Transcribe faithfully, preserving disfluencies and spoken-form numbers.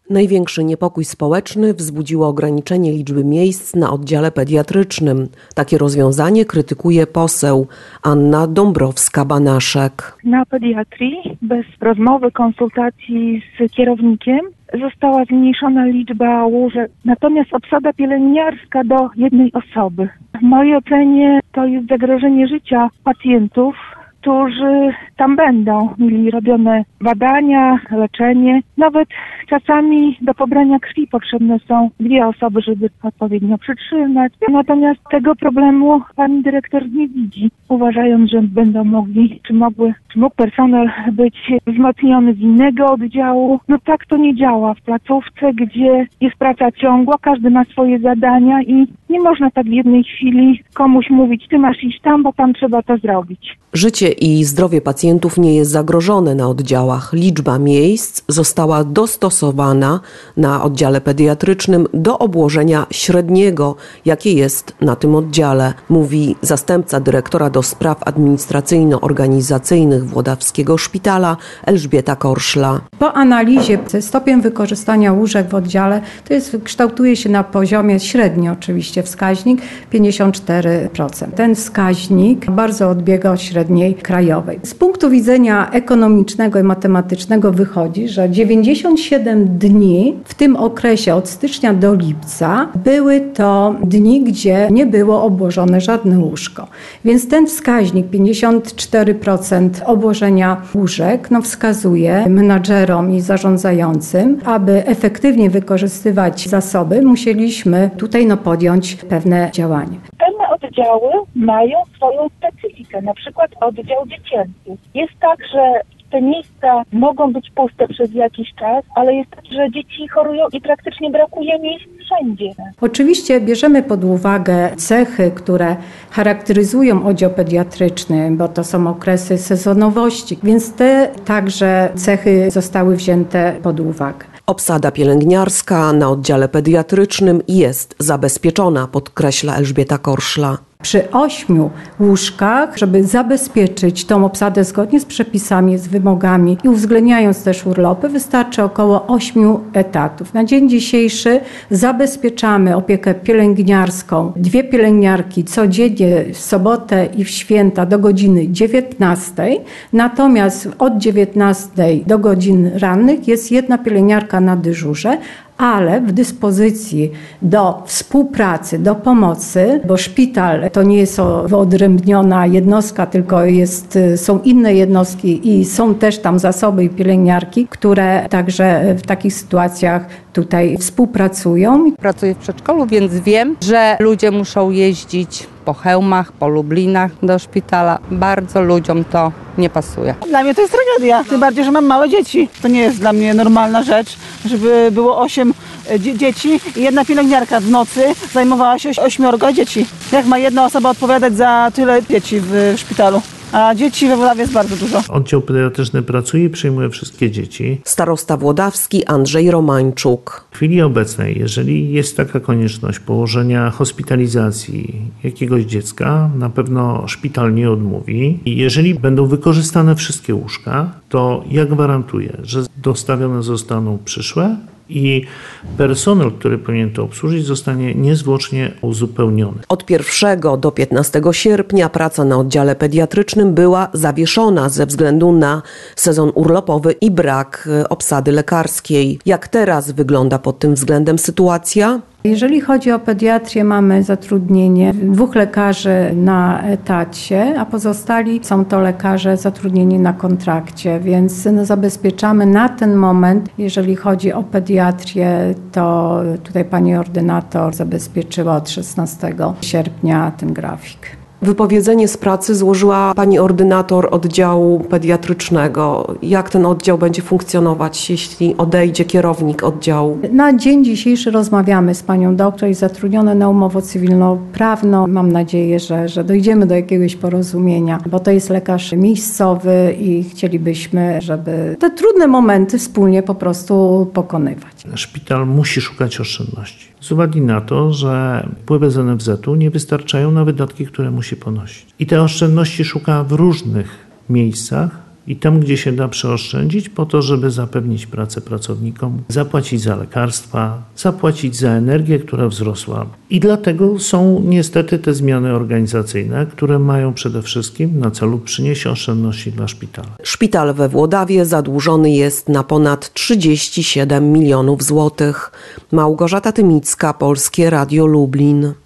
Największy niepokój społeczny wzbudziło ograniczenie liczby miejsc na oddziale pediatrycznym. Takie rozwiązanie krytykuje poseł Anna Dąbrowska-Banaszek. Na pediatrii bez rozmowy, konsultacji z kierownikiem została zmniejszona liczba łóżek, natomiast obsada pielęgniarska do jednej osoby. W mojej ocenie to jest zagrożenie życia pacjentów, którzy tam będą mieli robione badania, leczenie. Nawet czasami do pobrania krwi potrzebne są dwie osoby, żeby odpowiednio przytrzymać. Natomiast tego problemu pani dyrektor nie widzi, uważając, że będą mogli, czy mogły, czy mógł personel być wzmocniony z innego oddziału. No tak to nie działa w placówce, gdzie jest praca ciągła, każdy ma swoje zadania i nie można tak w jednej chwili komuś mówić, ty masz iść tam, bo tam trzeba to zrobić. Życie i zdrowie pacjentów nie jest zagrożone na oddziałach. Liczba miejsc została dostosowana na oddziale pediatrycznym do obłożenia średniego, jakie jest na tym oddziale, mówi zastępca dyrektora do spraw administracyjno-organizacyjnych Włodawskiego Szpitala Elżbieta Korszla. Po analizie stopień wykorzystania łóżek w oddziale to jest, kształtuje się na poziomie średnio oczywiście wskaźnik pięćdziesiąt cztery procent. Ten wskaźnik bardzo odbiega od średniej krajowej. Z punktu widzenia ekonomicznego i matematycznego wychodzi, że dziewięćdziesiąt siedem dni w tym okresie od stycznia do lipca były to dni, gdzie nie było obłożone żadne łóżko. Więc ten wskaźnik pięćdziesiąt cztery procent obłożenia łóżek no, wskazuje menadżerom i zarządzającym, aby efektywnie wykorzystywać zasoby, musieliśmy tutaj no, podjąć pewne działania. Pewne oddziały mają swoją specyfikę, na przykład oddział dziecięcy. Jest tak, że te miejsca mogą być puste przez jakiś czas, ale jest tak, że dzieci chorują i praktycznie brakuje miejsc wszędzie. Oczywiście bierzemy pod uwagę cechy, które charakteryzują oddział pediatryczny, bo to są okresy sezonowości, więc te także cechy zostały wzięte pod uwagę. Obsada pielęgniarska na oddziale pediatrycznym jest zabezpieczona, podkreśla Elżbieta Korszla. Przy ośmiu łóżkach, żeby zabezpieczyć tą obsadę zgodnie z przepisami, z wymogami i uwzględniając też urlopy, wystarczy około ośmiu etatów. Na dzień dzisiejszy zabezpieczamy opiekę pielęgniarską. Dwie pielęgniarki codziennie w sobotę i w święta do godziny dziewiętnastej, natomiast od dziewiętnastej do godzin rannych jest jedna pielęgniarka na dyżurze, ale w dyspozycji do współpracy, do pomocy, bo szpital to nie jest wyodrębniona jednostka, tylko jest, są inne jednostki i są też tam zasoby i pielęgniarki, które także w takich sytuacjach tutaj współpracują. Pracuję w przedszkolu, więc wiem, że ludzie muszą jeździć po Chełmach, po Lublinach do szpitala. Bardzo ludziom to nie pasuje. Dla mnie to jest tragedia, tym bardziej, że mam małe dzieci. To nie jest dla mnie normalna rzecz, żeby było osiem dzie- dzieci i jedna pielęgniarka w nocy zajmowała się ośmiorga dzieci. Jak ma jedna osoba odpowiadać za tyle dzieci w szpitalu? A dzieci we Włodawie jest bardzo dużo. Oddział pediatryczny pracuje i przyjmuje wszystkie dzieci. Starosta włodawski Andrzej Romańczuk. W chwili obecnej, jeżeli jest taka konieczność położenia hospitalizacji jakiegoś dziecka, na pewno szpital nie odmówi. I jeżeli będą wykorzystane wszystkie łóżka, to ja gwarantuję, że dostawione zostaną przyszłe i personel, który powinien to obsłużyć, zostanie niezwłocznie uzupełniony. Od pierwszego do piętnastego sierpnia praca na oddziale pediatrycznym była zawieszona ze względu na sezon urlopowy i brak obsady lekarskiej. Jak teraz wygląda pod tym względem sytuacja? Jeżeli chodzi o pediatrię, mamy zatrudnienie dwóch lekarzy na etacie, a pozostali są to lekarze zatrudnieni na kontrakcie, więc no, zabezpieczamy na ten moment, jeżeli chodzi o pediatrię, to tutaj pani ordynator zabezpieczyła od szesnastego sierpnia ten grafik. Wypowiedzenie z pracy złożyła pani ordynator oddziału pediatrycznego. Jak ten oddział będzie funkcjonować, jeśli odejdzie kierownik oddziału? Na dzień dzisiejszy rozmawiamy z panią doktor i zatrudnione na umowę cywilnoprawną. Mam nadzieję, że, że dojdziemy do jakiegoś porozumienia, bo to jest lekarz miejscowy i chcielibyśmy, żeby te trudne momenty wspólnie po prostu pokonywać. Szpital musi szukać oszczędności. Z uwagi na to, że wpływy z en ef zet u nie wystarczają na wydatki, które musi ponosić. I te oszczędności szuka w różnych miejscach i tam, gdzie się da, przeoszczędzić po to, żeby zapewnić pracę pracownikom, zapłacić za lekarstwa, zapłacić za energię, która wzrosła. I dlatego są niestety te zmiany organizacyjne, które mają przede wszystkim na celu przynieść oszczędności dla szpitala. Szpital we Włodawie zadłużony jest na ponad trzydzieści siedem milionów złotych. Małgorzata Tymicka, Polskie Radio Lublin.